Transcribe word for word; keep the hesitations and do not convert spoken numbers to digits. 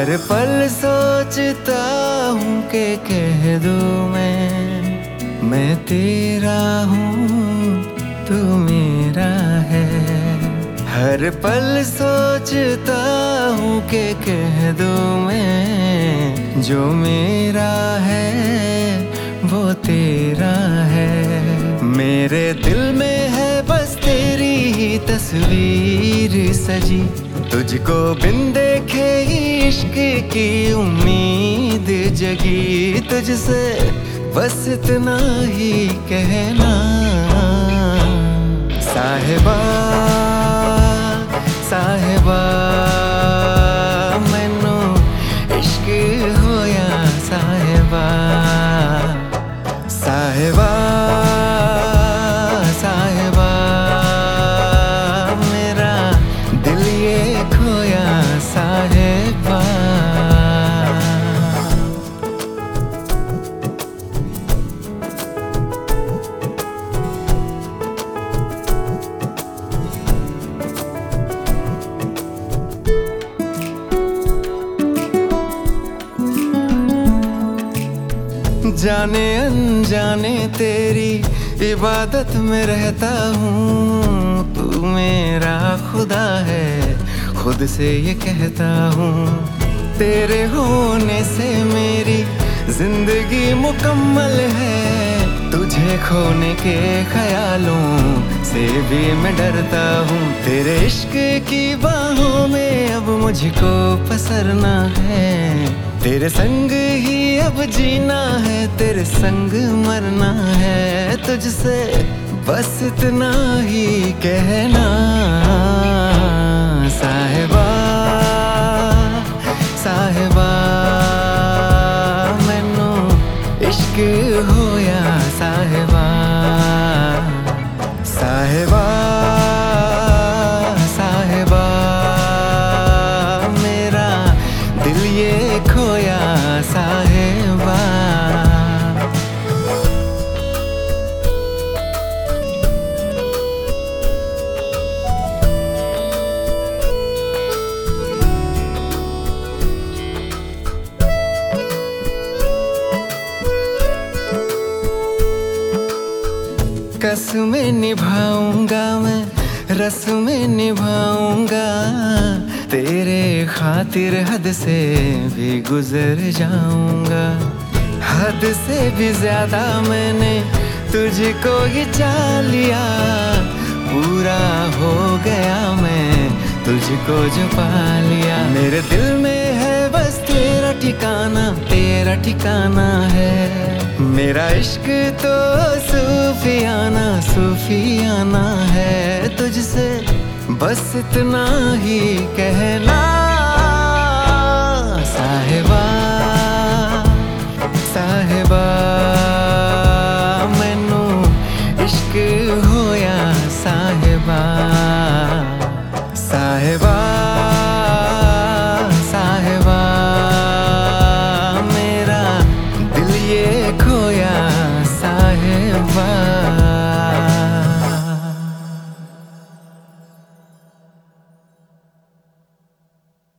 हर पल सोचता हूँ कि कह दूँ मैं मैं तेरा हूँ तू मेरा है। हर पल सोचता हूँ कि कह दूँ मैं जो मेरा है वो तेरा है। मेरे दिल में है बस तेरी ही तस्वीर सजी, तुझको बिन देखे ही इश्क की उम्मीद जगी। तुझसे बस इतना ही कहना साहिबा साहिबा मैनू इश्क होया साहिबा साहिबा साहिबा मेरा दिल ये खोया साहिबा। जाने अनजाने तेरी इबादत में रहता हूँ, तू मेरा खुदा है खुद से ये कहता हूँ। तेरे होने से मेरी जिंदगी मुकम्मल है, तुझे खोने के ख्यालों से भी मैं डरता हूँ। तेरे इश्क की बाहों में अब मुझको पसरना है, तेरे संग ही अब जीना है, तेरे संग मरना है। तुझसे बस इतना ही कहना साहिबा साहिबा मैनू इश्क होया साहिबा साहिबा साहिबा मेरा दिल ये खोया साहिबा। कसमें निभाऊंगा मैं रस्में निभाऊंगा, तेरे खातिर हद से भी गुजर जाऊंगा। हद से भी ज्यादा मैंने तुझको ही चाह लिया, पूरा हो गया मैं तुझको जो पा लिया। मेरे दिल में है बस तेरा ठिकाना, तेरा ठिकाना है। मेरा इश्क तो सूफियाना सूफियाना है, तुझसे बस इतना ही कहना साहिबा।